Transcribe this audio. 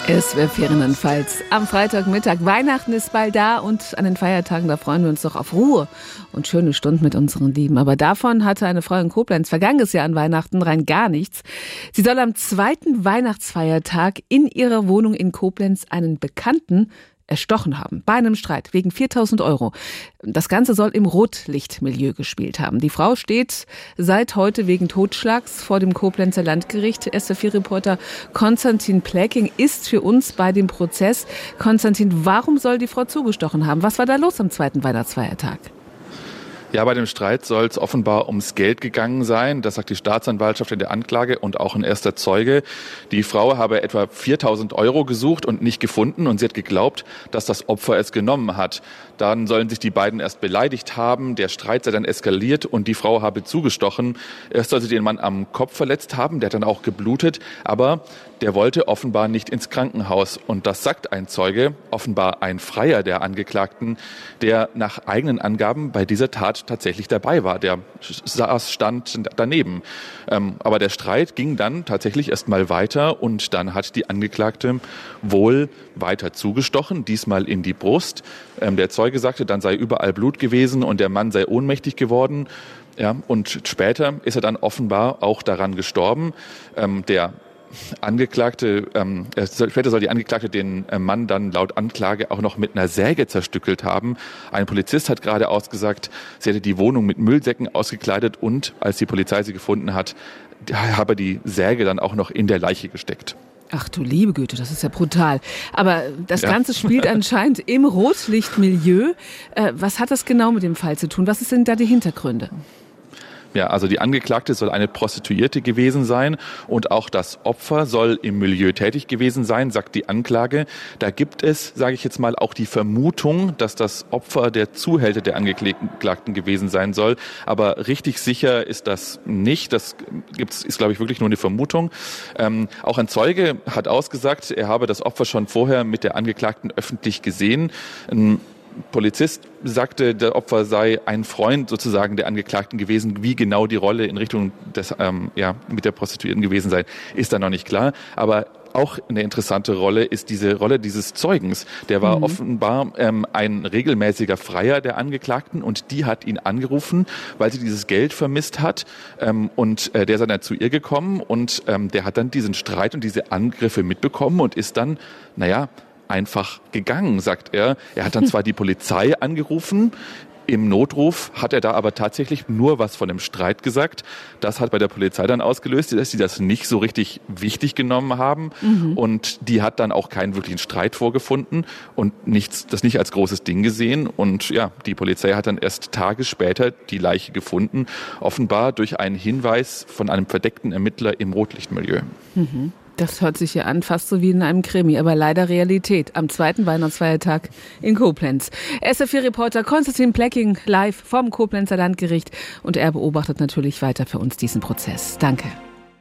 Es wäre Ferienanfalls. Am Freitagmittag. Weihnachten ist bald da und an den Feiertagen, da freuen wir uns doch auf Ruhe und schöne Stunden mit unseren Lieben. Aber davon hatte eine Frau in Koblenz vergangenes Jahr an Weihnachten rein gar nichts. Sie soll am zweiten Weihnachtsfeiertag in ihrer Wohnung in Koblenz einen Bekannten erstochen haben, bei einem Streit wegen 4.000 €. Das Ganze soll im Rotlichtmilieu gespielt haben. Die Frau steht seit heute wegen Totschlags vor dem Koblenzer Landgericht. SWR4-Reporter Konstantin Pläking ist für uns bei dem Prozess. Konstantin, warum soll die Frau zugestochen haben? Was war da los am zweiten Weihnachtsfeiertag? Ja, bei dem Streit soll es offenbar ums Geld gegangen sein. Das sagt die Staatsanwaltschaft in der Anklage und auch ein erster Zeuge. Die Frau habe etwa 4.000 € gesucht und nicht gefunden und sie hat geglaubt, dass das Opfer es genommen hat. Dann sollen sich die beiden erst beleidigt haben. Der Streit sei dann eskaliert und die Frau habe zugestochen. Erst soll sie den Mann am Kopf verletzt haben. Der hat dann auch geblutet. Aber der wollte offenbar nicht ins Krankenhaus. Und das sagt ein Zeuge, offenbar ein Freier der Angeklagten, der nach eigenen Angaben bei dieser Tat tatsächlich dabei war. Der stand daneben. Aber der Streit ging dann tatsächlich erst mal weiter und dann hat die Angeklagte wohl weiter zugestochen, diesmal in die Brust. Der Zeuge sagte, dann sei überall Blut gewesen und der Mann sei ohnmächtig geworden. Ja, und später ist er dann offenbar auch daran gestorben. Später soll die Angeklagte den Mann dann laut Anklage auch noch mit einer Säge zerstückelt haben. Ein Polizist hat gerade ausgesagt, sie hätte die Wohnung mit Müllsäcken ausgekleidet und als die Polizei sie gefunden hat, habe die Säge dann auch noch in der Leiche gesteckt. Ach du liebe Güte, das ist ja brutal. Aber das Ganze spielt anscheinend im Rotlichtmilieu. Was hat das genau mit dem Fall zu tun? Was sind da die Hintergründe? Ja, also die Angeklagte soll eine Prostituierte gewesen sein und auch das Opfer soll im Milieu tätig gewesen sein, sagt die Anklage. Da gibt es, sage ich jetzt mal, auch die Vermutung, dass das Opfer der Zuhälter der Angeklagten gewesen sein soll. Aber richtig sicher ist das nicht. Das ist, glaube ich, wirklich nur eine Vermutung. Auch ein Zeuge hat ausgesagt, er habe das Opfer schon vorher mit der Angeklagten öffentlich gesehen. Polizist sagte, der Opfer sei ein Freund sozusagen der Angeklagten gewesen. Wie genau die Rolle in Richtung des mit der Prostituierten gewesen sei, ist da noch nicht klar. Aber auch eine interessante Rolle ist diese Rolle dieses Zeugens. Der war offenbar ein regelmäßiger Freier der Angeklagten und die hat ihn angerufen, weil sie dieses Geld vermisst hat. Der sei dann zu ihr gekommen und der hat dann diesen Streit und diese Angriffe mitbekommen und ist dann, einfach gegangen, sagt er. Er hat dann zwar die Polizei angerufen, im Notruf hat er da aber tatsächlich nur was von dem Streit gesagt. Das hat bei der Polizei dann ausgelöst, dass sie das nicht so richtig wichtig genommen haben. Und die hat dann auch keinen wirklichen Streit vorgefunden und das nicht als großes Ding gesehen. Und ja, die Polizei hat dann erst Tage später die Leiche gefunden, offenbar durch einen Hinweis von einem verdeckten Ermittler im Rotlichtmilieu. Das hört sich ja an, fast so wie in einem Krimi, aber leider Realität am zweiten Weihnachtsfeiertag in Koblenz. SWR4-Reporter Konstantin Pläking live vom Koblenzer Landgericht und er beobachtet natürlich weiter für uns diesen Prozess. Danke.